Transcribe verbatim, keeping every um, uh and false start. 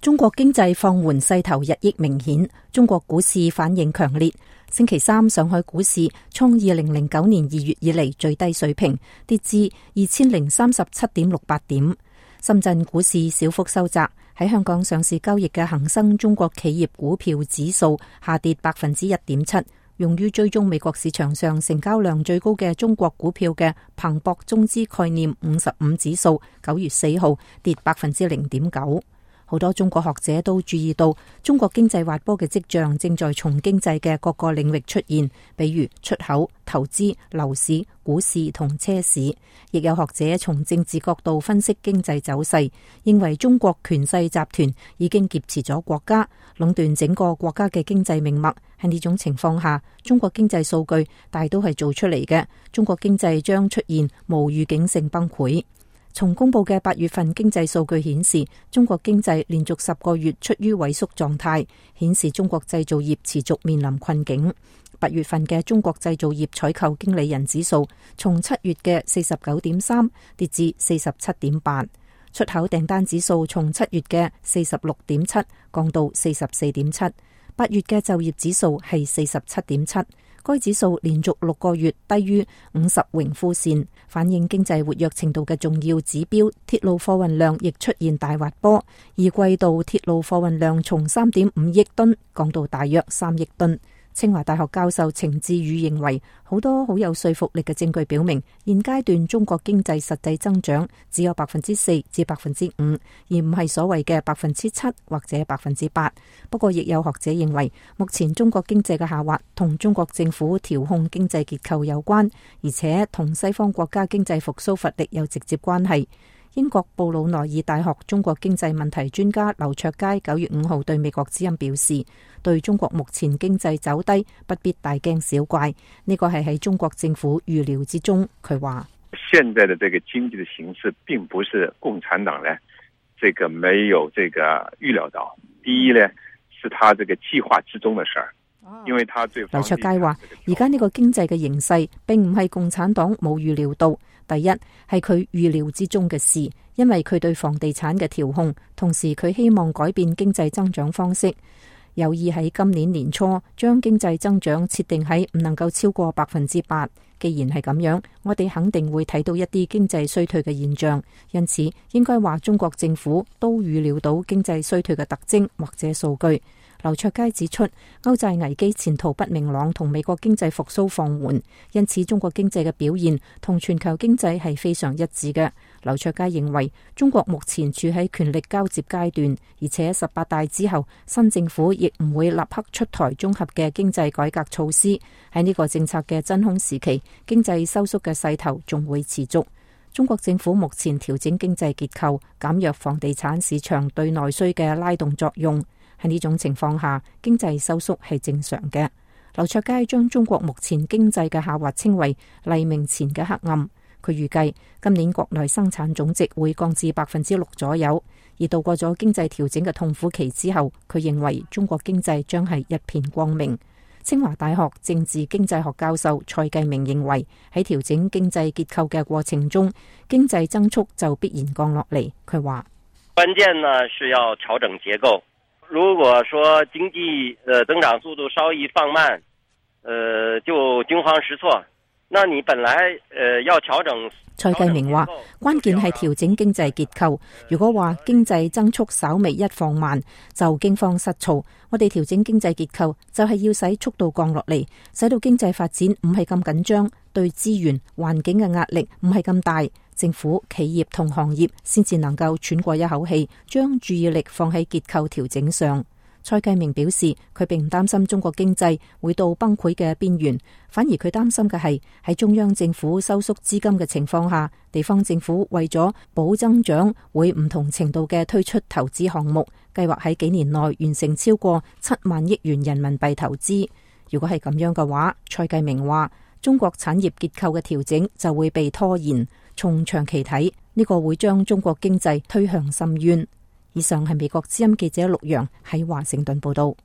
中國經濟放緩勢頭日益明顯，中國股市反應強烈。星期三，上海股市創二零零九年二月以嚟最低水平，跌至二千零三十七點六八點。深圳股市小幅收窄，喺香港上市交易嘅恒生中國企業股票指數下跌百分之一點七。用於追蹤美國市場上成交量最高嘅中國股票嘅彭博中資概念五十五指數，九月四號跌百分之零點九。好多中國學者都注意到，中國經濟滑坡嘅跡象正在從經濟嘅各個領域出現，比如出口、投資、樓市、股市同車市。亦有學者從政治角度分析經濟走勢，認為中國權勢集團已經劫持咗國家，壟斷整個國家嘅經濟命脈。喺呢種情況下，中國經濟數據大都係做出嚟嘅，中國經濟將出現無預警性崩潰。從公布嘅八月份經濟數據顯示，中國經濟連續十個月處於萎縮狀態，顯示中國製造業持續面臨困境。八月份嘅中國製造業採購經理人指數從七月嘅四十九點三跌至四十七點八，出口訂單指數從七月嘅四十六點七降到四十四點七，八月嘅就業指數係四十七點七。該指數連續六個月低於五十榮枯線，反映經濟活躍程度嘅重要指標鐵路貨運量亦出現大滑坡，二季度鐵路貨運量從三點五億噸降到大約三億噸。清華大學教授程志宇認為，好多好有說服力嘅證據表明，現階段中國經濟實際增長只有百分之四至百分之五，而唔係所謂嘅百分之七或者百分之八。不過，亦有學者認為，目前中國經濟嘅下滑同中國政府調控經濟結構有關，而且同西方國家經濟復甦乏力有直接關係。英國布魯內爾大學中國經濟問題專家劉卓佳九月五號對美國之音表示，對中國目前經濟走低不必大驚小怪，呢個係喺中國政府預料之中。佢話： 現在的這個經濟的形勢並不是共產黨呢，這個沒有這個預料到。第一呢，是他這個計劃之中的事兒。因為他最劉卓佳話：而家呢個經濟嘅形勢並唔係共產黨冇預料到，第一係佢預料之中嘅事，因為佢對房地產嘅調控，同時佢希望改變經濟增長方式，有意喺今年年初將經濟增長設定喺唔能夠超過百分之八。既然係咁樣，我哋肯定會睇到一啲經濟衰退嘅現象，因此應該話中國政府都預料到經濟衰退嘅特徵或者數據。劉卓佳指出，歐債危機前途不明朗同美國經濟復甦放緩，因此中國經濟嘅表現同全球經濟係非常一致嘅。劉卓佳認為，中國目前處喺權力交接階段，而且十八大之後，新政府亦唔會立刻出台綜合嘅經濟改革措施。喺呢個政策嘅真空時期，經濟收縮嘅勢頭仲會持續。中國政府目前調整經濟結構，減弱房地產市場對內需嘅拉動作用。喺呢種情況下，經濟收縮係正常嘅。劉卓佳將中國目前經濟嘅下滑稱為黎明前嘅黑暗。佢預計今年國內生產總值會降至百分之六左右。而度過咗經濟調整嘅痛苦期之後，佢認為中國經濟將係一片光明。清華大學政治經濟學教授蔡繼明認為，喺調整經濟結構嘅過程中，經濟增速就必然降落嚟。佢話： 關鍵呢是要調整結構。如果說經濟呃增長速度稍一放慢，呃就驚慌失措。那你本來呃要調整。 蔡繼明話，關鍵係調整經濟結構。如果話經濟增速稍微一放慢，就驚慌失措。我哋調整經濟結構就係要使速度降落嚟，使到經濟發展唔係咁緊張，對資源環境嘅壓力唔係咁大。政府、企業同行業先至能夠喘過一口氣，將注意力放喺結構調整上。蔡繼明表示，佢並唔擔心中國經濟會到崩潰嘅邊緣，反而佢擔心嘅係喺中央政府收縮資金嘅情況下，地方政府為咗保增長，會唔同程度嘅推出投資項目，計劃喺幾年內完成超過七萬億元人民幣投資。如果係咁樣嘅話，蔡繼明話，中國產業結構嘅調整就會被拖延。從長期睇，呢個會將中國經濟推向深淵。以上係美國之音記者陸洋喺華盛頓報道。